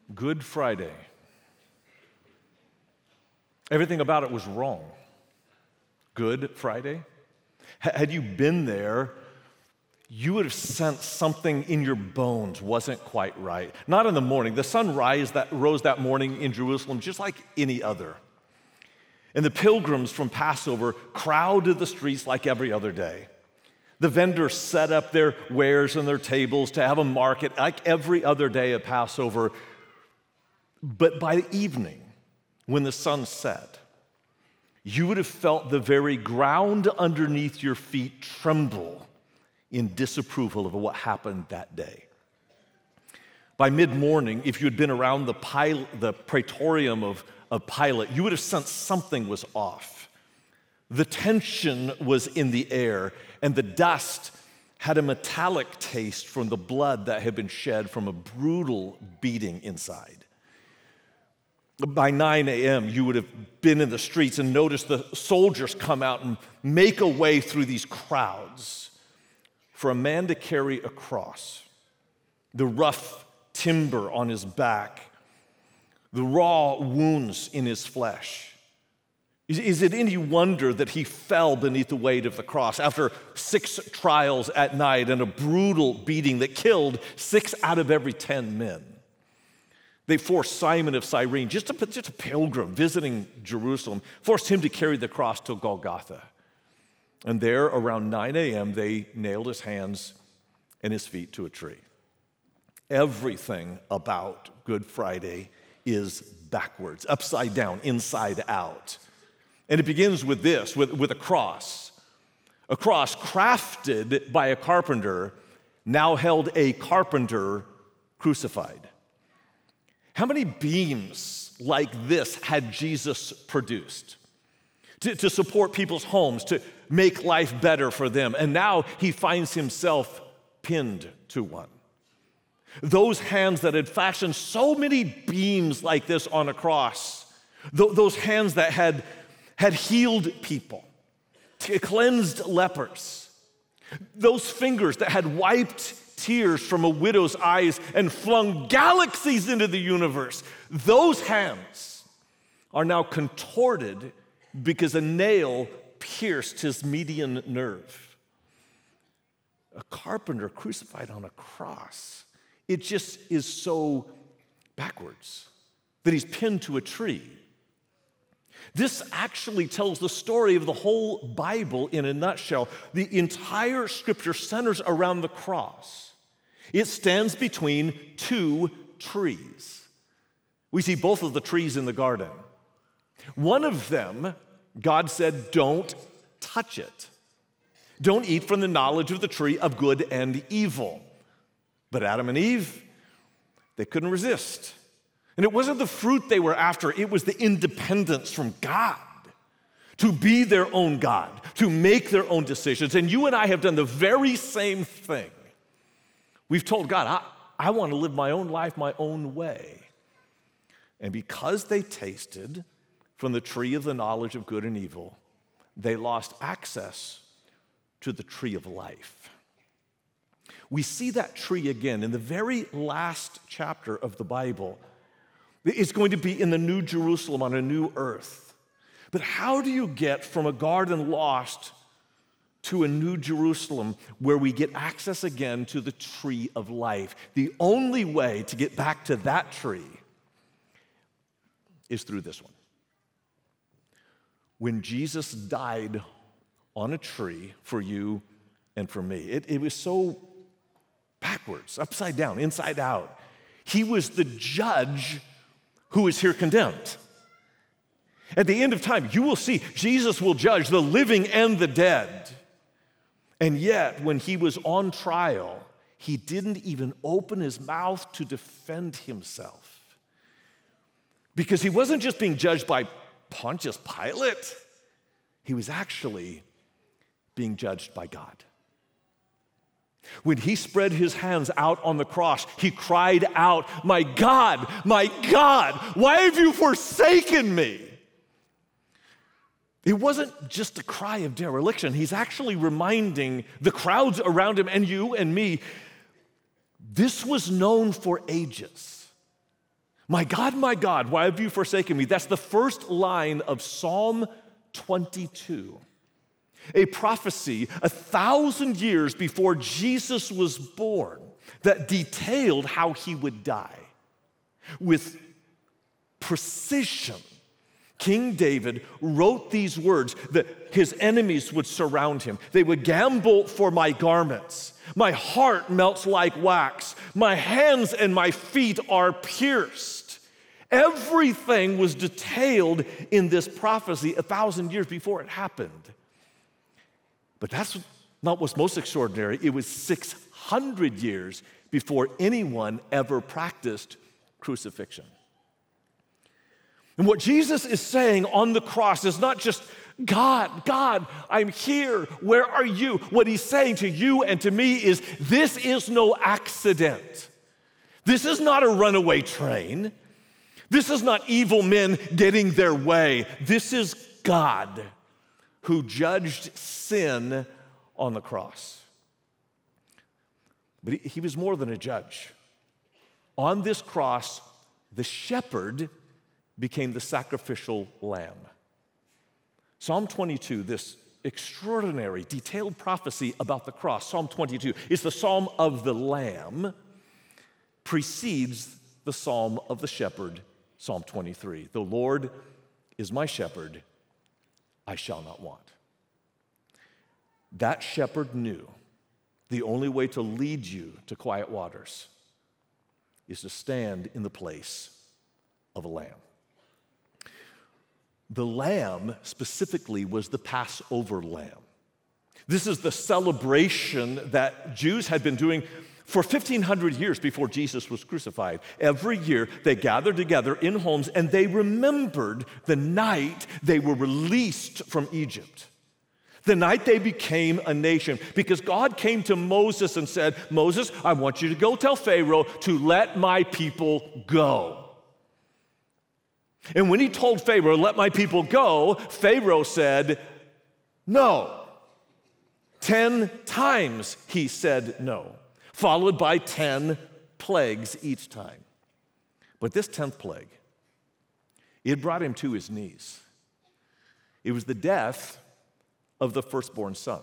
Good Friday. Everything about it was wrong. Good Friday. Had you been there, you would have sensed something in your bones wasn't quite right. Not in the morning. The sun rose that morning in Jerusalem just like any other. And the pilgrims from Passover crowded the streets like every other day. The vendors set up their wares and their tables to have a market like every other day at Passover. But by the evening, when the sun set, you would have felt the very ground underneath your feet tremble in disapproval of what happened that day. By mid-morning, if you had been around the praetorium of Pilate, you would have sensed something was off. The tension was in the air, and the dust had a metallic taste from the blood that had been shed from a brutal beating inside. By 9 a.m., you would have been in the streets and noticed the soldiers come out and make a way through these crowds for a man to carry a cross, the rough timber on his back, the raw wounds in his flesh. Is it any wonder that he fell beneath the weight of the cross after 6 trials at night and a brutal beating that killed 6 out of every 10 men? They forced Simon of Cyrene, just a pilgrim visiting Jerusalem, forced him to carry the cross to Golgotha. And there, around 9 a.m., they nailed his hands and his feet to a tree. Everything about Good Friday is backwards, upside down, inside out. And it begins with this, with a cross. A cross crafted by a carpenter now held a carpenter crucified. How many beams like this had Jesus produced to support people's homes, to make life better for them? And now he finds himself pinned to one. Those hands that had fashioned so many beams like this on a cross, those hands that had healed people, cleansed lepers, those fingers that had wiped tears from a widow's eyes and flung galaxies into the universe, those hands are now contorted because a nail pierced his median nerve. A carpenter crucified on a cross. It just is so backwards that he's pinned to a tree. This actually tells the story of the whole Bible in a nutshell. The entire scripture centers around the cross. It stands between 2 trees. We see both of the trees in the garden. One of them, God said, don't touch it. Don't eat from the knowledge of the tree of good and evil. But Adam and Eve, they couldn't resist. And it wasn't the fruit they were after, it was the independence from God, to be their own God, to make their own decisions. And you and I have done the very same thing. We've told God, I want to live my own life my own way. And because they tasted from the tree of the knowledge of good and evil, they lost access to the tree of life. We see that tree again in the very last chapter of the Bible. It's going to be in the New Jerusalem on a new earth. But how do you get from a garden lost to a New Jerusalem where we get access again to the tree of life? The only way to get back to that tree is through this one. When Jesus died on a tree for you and for me, it was so backwards, upside down, inside out. He was the judge who is here condemned. At the end of time, you will see Jesus will judge the living and the dead. And yet, when he was on trial, he didn't even open his mouth to defend himself. Because he wasn't just being judged by Pontius Pilate, he was actually being judged by God. When he spread his hands out on the cross, he cried out, my God, why have you forsaken me?" It wasn't just a cry of dereliction. He's actually reminding the crowds around him and you and me, this was known for ages. my God, why have you forsaken me?" That's the first line of Psalm 22, a prophecy 1,000 years before Jesus was born that detailed how he would die. With precision, King David wrote these words that his enemies would surround him. They would gamble for my garments. My heart melts like wax. My hands and my feet are pierced. Everything was detailed in this prophecy 1,000 years before it happened. But that's not what's most extraordinary. It was 600 years before anyone ever practiced crucifixion. And what Jesus is saying on the cross is not just, God, I'm here. Where are you? What he's saying to you and to me is, this is no accident. This is not a runaway train. This is not evil men getting their way. This is God who judged sin on the cross. But he was more than a judge. On this cross, the shepherd became the sacrificial lamb. Psalm 22, this extraordinary, detailed prophecy about the cross, Psalm 22, is the psalm of the lamb, precedes the psalm of the shepherd, Psalm 23. The Lord is my shepherd, I shall not want. That shepherd knew the only way to lead you to quiet waters is to stand in the place of a lamb. The lamb specifically was the Passover lamb. This is the celebration that Jews had been doing for 1,500 years before Jesus was crucified. Every year they gathered together in homes and they remembered the night they were released from Egypt. The night they became a nation, because God came to Moses and said, "Moses, I want you to go tell Pharaoh to let my people go." And when he told Pharaoh, "Let my people go," Pharaoh said, "No." 10 times he said no, followed by 10 plagues each time. But this 10th plague, it brought him to his knees. It was the death of the firstborn son.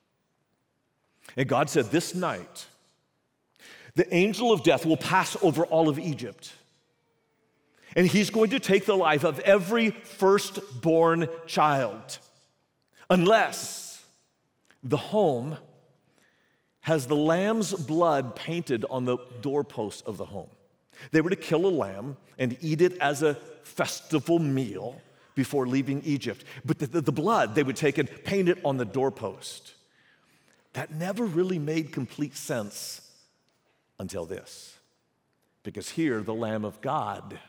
And God said, "This night, the angel of death will pass over all of Egypt. And he's going to take the life of every firstborn child, unless the home has the lamb's blood painted on the doorpost of the home." They were to kill a lamb and eat it as a festival meal before leaving Egypt. But the blood, they would take and paint it on the doorpost. That never really made complete sense until this. Because here, the Lamb of God,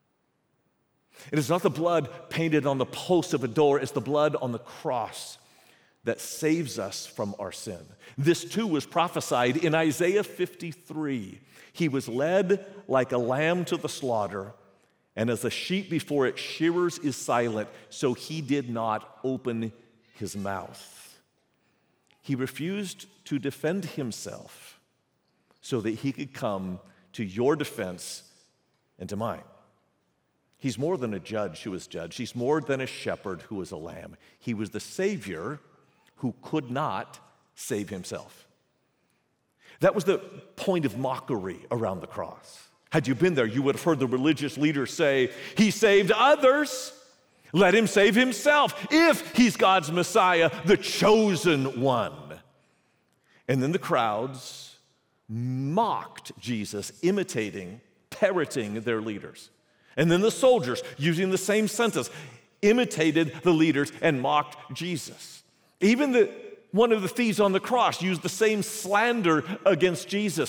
it is not the blood painted on the post of a door, it's the blood on the cross that saves us from our sin. This too was prophesied in Isaiah 53. He was led like a lamb to the slaughter, and as a sheep before its shearers is silent, so he did not open his mouth. He refused to defend himself so that he could come to your defense and to mine. He's more than a judge who was judged. He's more than a shepherd who was a lamb. He was the Savior who could not save himself. That was the point of mockery around the cross. Had you been there, you would have heard the religious leaders say, "He saved others, let him save himself, if he's God's Messiah, the chosen one." And then the crowds mocked Jesus, imitating, parroting their leaders. And then the soldiers, using the same sentence, imitated the leaders and mocked Jesus. Even one of the thieves on the cross used the same slander against Jesus.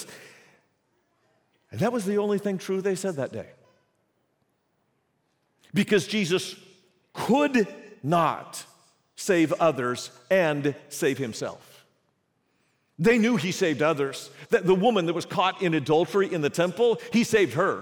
And that was the only thing true they said that day. Because Jesus could not save others and save himself. They knew he saved others. That the woman that was caught in adultery in the temple, he saved her.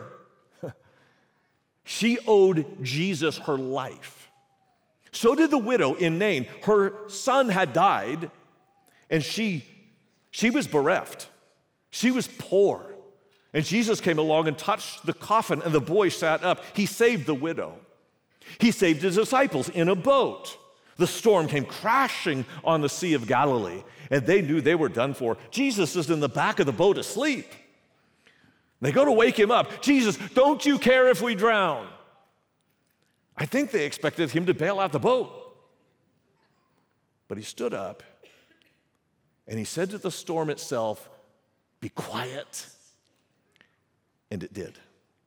She owed Jesus her life. So did the widow in Nain. Her son had died, and she was bereft. She was poor. And Jesus came along and touched the coffin, and the boy sat up. He saved the widow. He saved his disciples in a boat. The storm came crashing on the Sea of Galilee, and they knew they were done for. Jesus is in the back of the boat asleep. They go to wake him up. Jesus, don't you care if we drown? I think they expected him to bail out the boat. But he stood up, and he said to the storm itself, "Be quiet." And it did.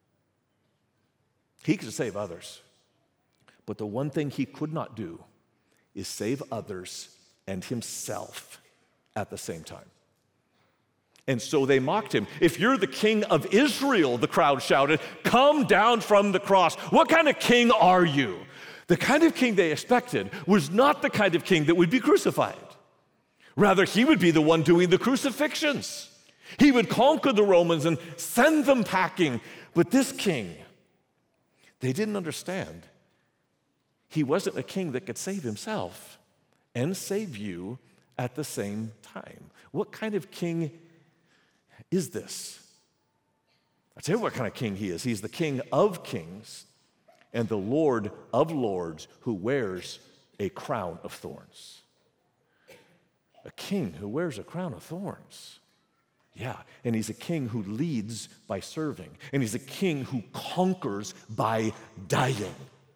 He could save others, but the one thing he could not do is save others and himself at the same time. And so they mocked him. "If you're the king of Israel," the crowd shouted, "come down from the cross. What kind of king are you?" The kind of king they expected was not the kind of king that would be crucified. Rather, he would be the one doing the crucifixions. He would conquer the Romans and send them packing. But this king, they didn't understand. He wasn't a king that could save himself and save you at the same time. What kind of king is this? I'll tell you what kind of king he is. He's the King of kings and the Lord of lords who wears a crown of thorns. A king who wears a crown of thorns. Yeah, and he's a king who leads by serving, and he's a king who conquers by dying.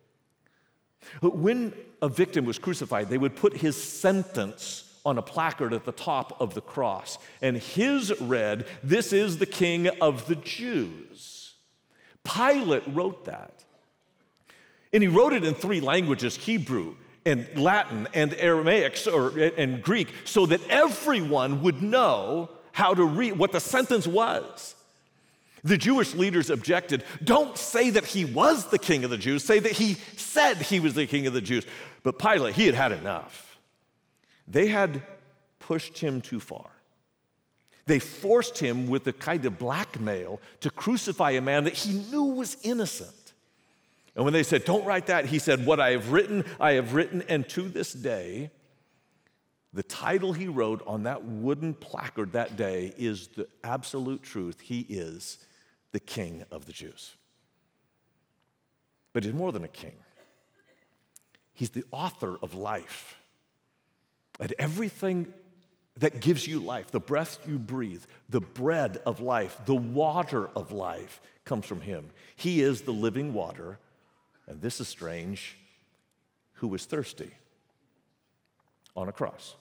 When a victim was crucified, they would put his sentence on a placard at the top of the cross, and his read, "This is the King of the Jews." Pilate wrote that, and he wrote it in 3 languages, Hebrew and Latin and Aramaic and Greek, so that everyone would know how to read what the sentence was. The Jewish leaders objected. "Don't say that he was the king of the Jews. Say that he said he was the king of the Jews." But Pilate, he had had enough. They had pushed him too far. They forced him with a kind of blackmail to crucify a man that he knew was innocent. And when they said, "Don't write that," he said, "What I have written, and to this day," the title he wrote on that wooden placard that day is the absolute truth. He is the King of the Jews. But he's more than a king. He's the author of life. And everything that gives you life, the breath you breathe, the bread of life, the water of life comes from him. He is the living water, and this is strange, who was thirsty on a cross.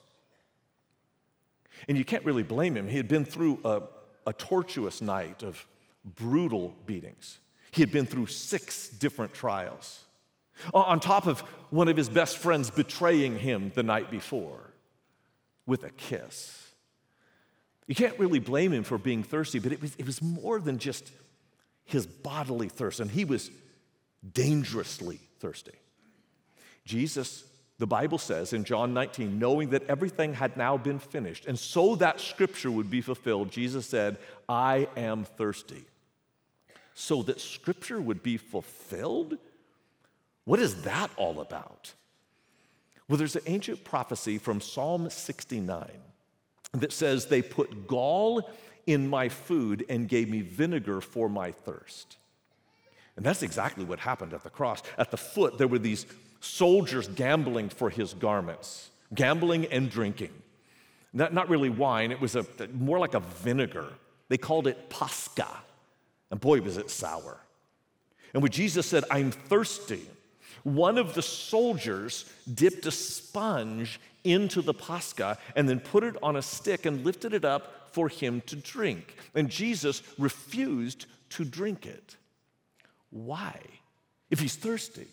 And you can't really blame him. He had been through a tortuous night of brutal beatings. He had been through 6 different trials, on top of one of his best friends betraying him the night before with a kiss. You can't really blame him for being thirsty, but it was more than just his bodily thirst, and he was dangerously thirsty. Jesus, the Bible says in John 19, knowing that everything had now been finished, and so that scripture would be fulfilled, Jesus said, "I am thirsty." So that scripture would be fulfilled? What is that all about? Well, there's an ancient prophecy from Psalm 69 that says, "They put gall in my food and gave me vinegar for my thirst." And that's exactly what happened at the cross. At the foot, there were these soldiers gambling for his garments, gambling and drinking. Not really wine, it was more like a vinegar. They called it pasca. And boy, was it sour. And when Jesus said, "I'm thirsty," one of the soldiers dipped a sponge into the pasca and then put it on a stick and lifted it up for him to drink. And Jesus refused to drink it. Why? If he's thirsty.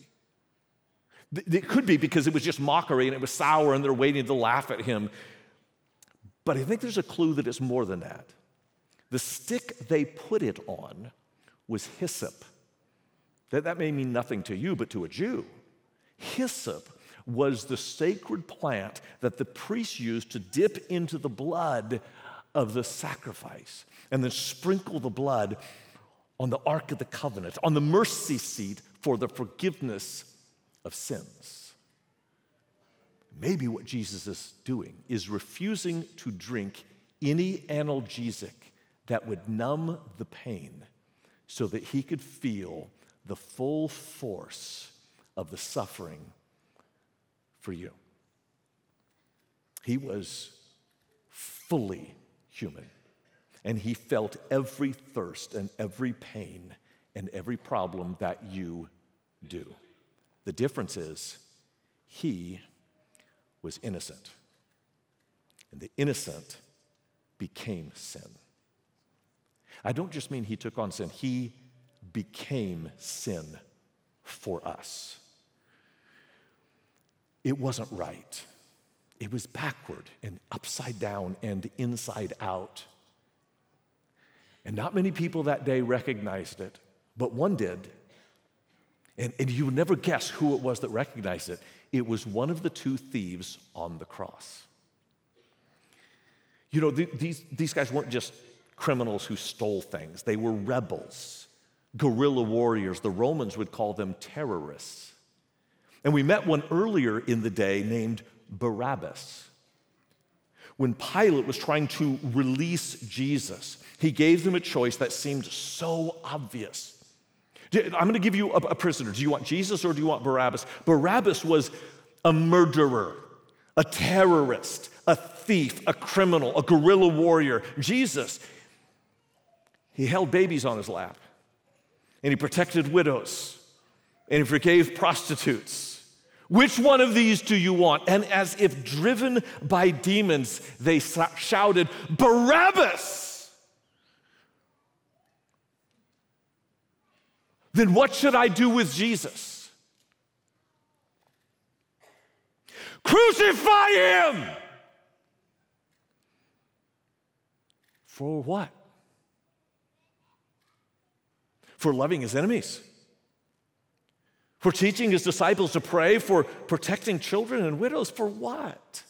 It could be because it was just mockery and it was sour and they're waiting to laugh at him. But I think there's a clue that it's more than that. The stick they put it on was hyssop. That may mean nothing to you, but to a Jew. Hyssop was the sacred plant that the priests used to dip into the blood of the sacrifice and then sprinkle the blood on the Ark of the Covenant, on the mercy seat for the forgiveness of sins. Maybe what Jesus is doing is refusing to drink any analgesic that would numb the pain so that he could feel the full force of the suffering for you. He was fully human, and he felt every thirst and every pain and every problem that you do. The difference is he was innocent, and the innocent became sin. I don't just mean he took on sin, he became sin for us. It wasn't right. It was backward and upside down and inside out. And not many people that day recognized it, but one did. And you would never guess who it was that recognized it. It was one of the two thieves on the cross. You know, these guys weren't just criminals who stole things. They were rebels, guerrilla warriors. The Romans would call them terrorists. And we met one earlier in the day named Barabbas. When Pilate was trying to release Jesus, he gave them a choice that seemed so obvious. I'm going to give you a prisoner. Do you want Jesus or do you want Barabbas? Barabbas was a murderer, a terrorist, a thief, a criminal, a guerrilla warrior. Jesus, he held babies on his lap, and he protected widows, and he forgave prostitutes. Which one of these do you want? And as if driven by demons, they shouted, Barabbas! Then what should I do with Jesus? Crucify him! For what? For loving his enemies? For teaching his disciples to pray, for protecting children and widows, for what?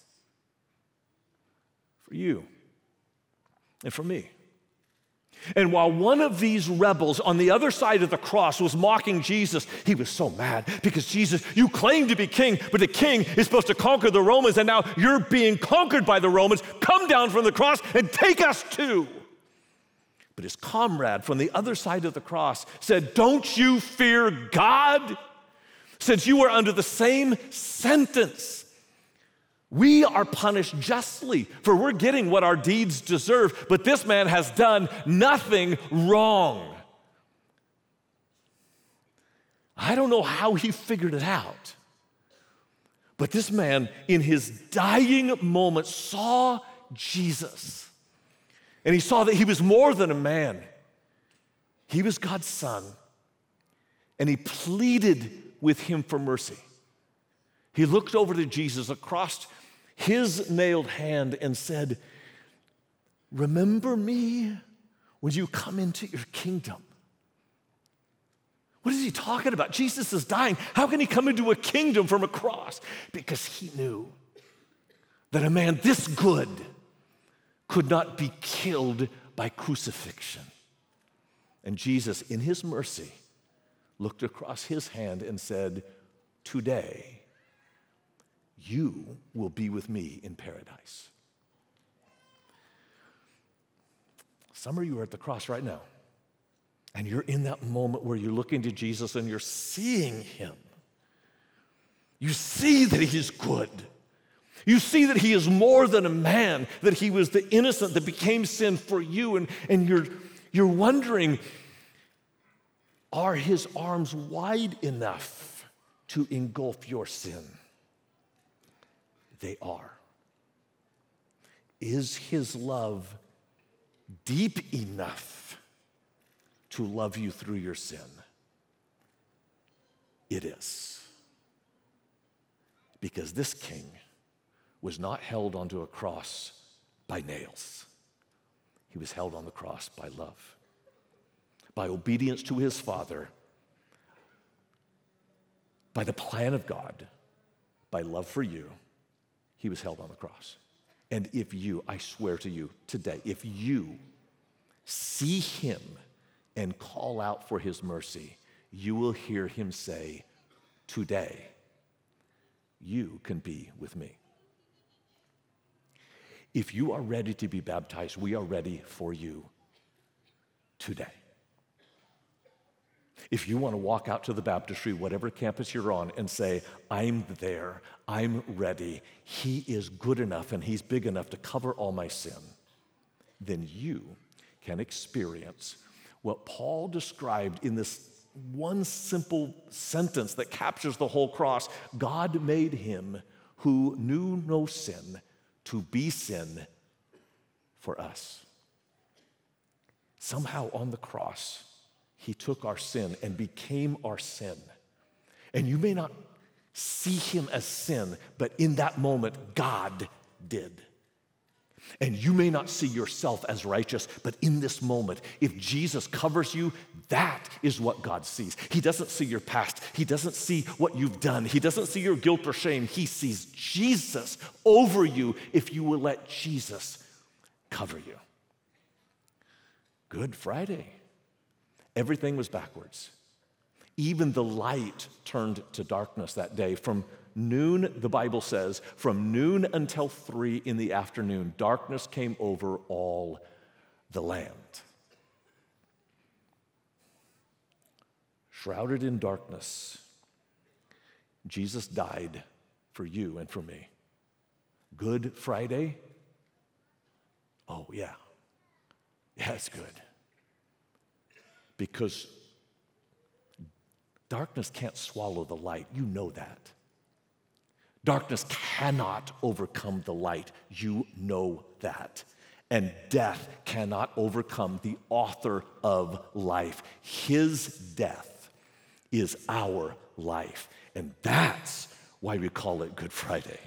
For you and for me. And while one of these rebels on the other side of the cross was mocking Jesus, he was so mad because Jesus, you claim to be king, but the king is supposed to conquer the Romans, and now you're being conquered by the Romans. Come down from the cross and take us too. But his comrade from the other side of the cross said, don't you fear God? Since you are under the same sentence, we are punished justly, for we're getting what our deeds deserve, but this man has done nothing wrong. I don't know how he figured it out, but this man, in his dying moment, saw Jesus, and he saw that he was more than a man. He was God's son, and he pleaded with him for mercy. He looked over to Jesus across his nailed hand and said, remember me when you come into your kingdom. What is he talking about? Jesus is dying. How can he come into a kingdom from a cross? Because he knew that a man this good could not be killed by crucifixion. And Jesus, in his mercy, looked across his hand and said, today, you will be with me in paradise. Some of you are at the cross right now, and you're in that moment where you're looking to Jesus and you're seeing him. You see that he is good. You see that he is more than a man, that he was the innocent that became sin for you, and you're wondering, are his arms wide enough to engulf your sin? They are. Is his love deep enough to love you through your sin? It is. Because this king was not held onto a cross by nails. He was held on the cross by love, by obedience to his Father, by the plan of God, by love for you. He was held on the cross. And if you, I swear to you today, if you see him and call out for his mercy, you will hear him say, today, you can be with me. If you are ready to be baptized, we are ready for you today. If you want to walk out to the baptistry, whatever campus you're on, and say, I'm there, I'm ready, he is good enough and he's big enough to cover all my sin, then you can experience what Paul described in this one simple sentence that captures the whole cross. God made him who knew no sin to be sin for us. Somehow on the cross, he took our sin and became our sin. And you may not see him as sin, but in that moment, God did. And you may not see yourself as righteous, but in this moment, if Jesus covers you, that is what God sees. He doesn't see your past. He doesn't see what you've done. He doesn't see your guilt or shame. He sees Jesus over you if you will let Jesus cover you. Good Friday. Everything was backwards. Even the light turned to darkness that day. From noon, the Bible says, from noon until 3 in the afternoon, darkness came over all the land. Shrouded in darkness, Jesus died for you and for me. Good Friday? Oh, yeah. Yeah, it's good. Because darkness can't swallow the light. You know that. Darkness cannot overcome the light. You know that. And death cannot overcome the author of life. His death is our life. And that's why we call it Good Friday.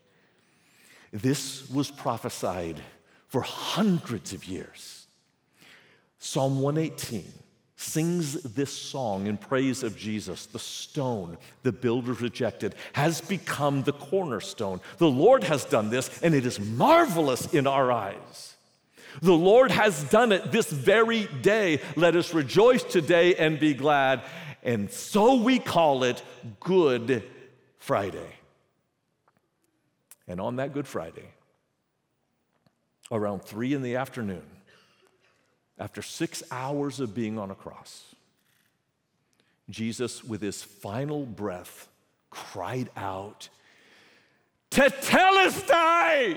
This was prophesied for hundreds of years. Psalm 118 sings this song in praise of Jesus. The stone the builders rejected has become the cornerstone. The Lord has done this, and it is marvelous in our eyes. The Lord has done it this very day. Let us rejoice today and be glad. And so we call it Good Friday. And on that Good Friday, around 3 in the afternoon, after 6 hours of being on a cross, Jesus, with his final breath, cried out, Tetelestai!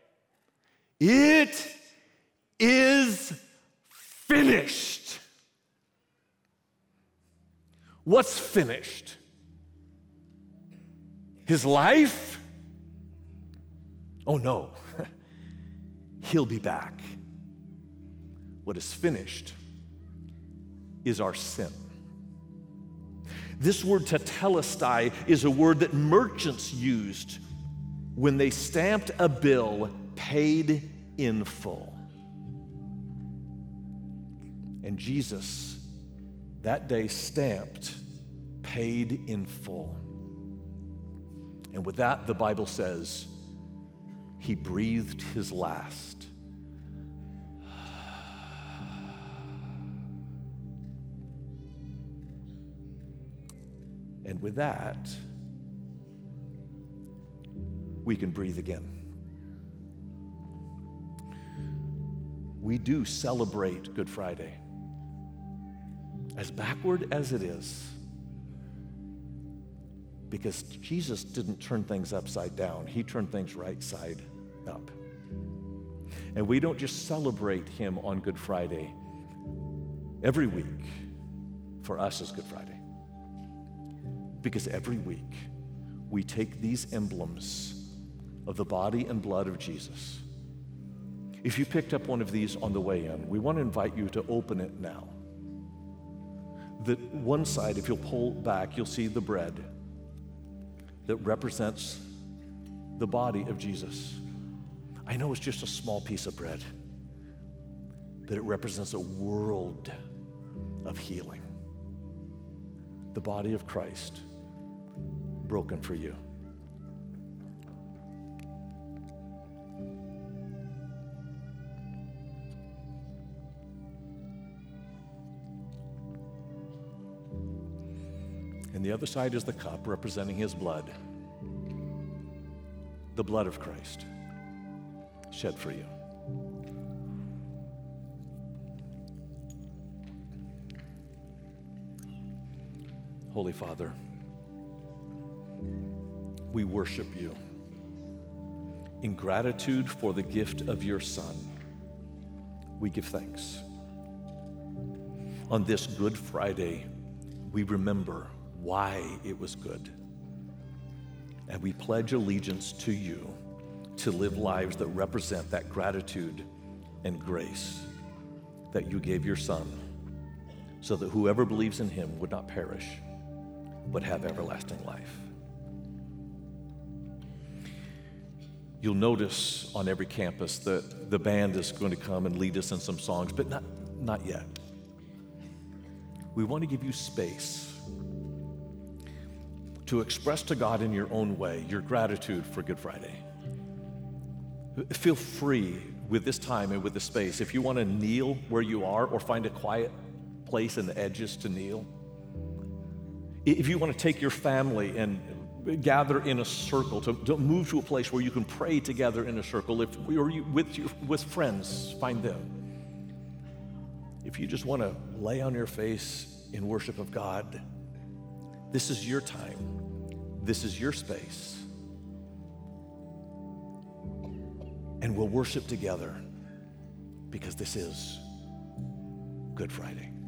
It is finished. What's finished? His life? Oh no, he'll be back. What is finished is our sin. This word tetelestai is a word that merchants used when they stamped a bill paid in full. And Jesus that day stamped paid in full. And with that, the Bible says, he breathed his last. And with that, we can breathe again. We do celebrate Good Friday. As backward as it is, because Jesus didn't turn things upside down, he turned things right side up. And we don't just celebrate him on Good Friday. Every week for us is Good Friday. Because every week we take these emblems of the body and blood of Jesus. If you picked up one of these on the way in, we want to invite you to open it now. The one side, if you'll pull back, you'll see the bread that represents the body of Jesus. I know it's just a small piece of bread, but it represents a world of healing. The body of Christ broken for you. And the other side is the cup representing his blood, the blood of Christ shed for you. Holy Father, we worship you in gratitude for the gift of your Son. We give thanks. On this Good Friday, we remember why it was good. And we pledge allegiance to you to live lives that represent that gratitude and grace that you gave your Son, so that whoever believes in him would not perish, but have everlasting life. You'll notice on every campus that the band is going to come and lead us in some songs, but not yet. We want to give you space to express to God in your own way your gratitude for Good Friday. Feel free with this time and with this space. If you want to kneel where you are or find a quiet place in the edges to kneel. If you want to take your family and gather in a circle, to move to a place where you can pray together in a circle. If or you with friends, find them. If you just want to lay on your face in worship of God, this is your time. This is your space. And we'll worship together because this is Good Friday.